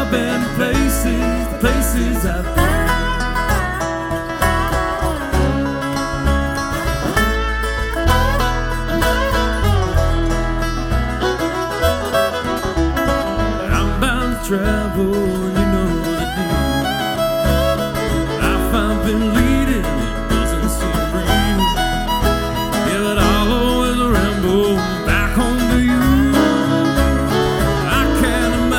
I've been to places, places I've been. I'm bound to travel.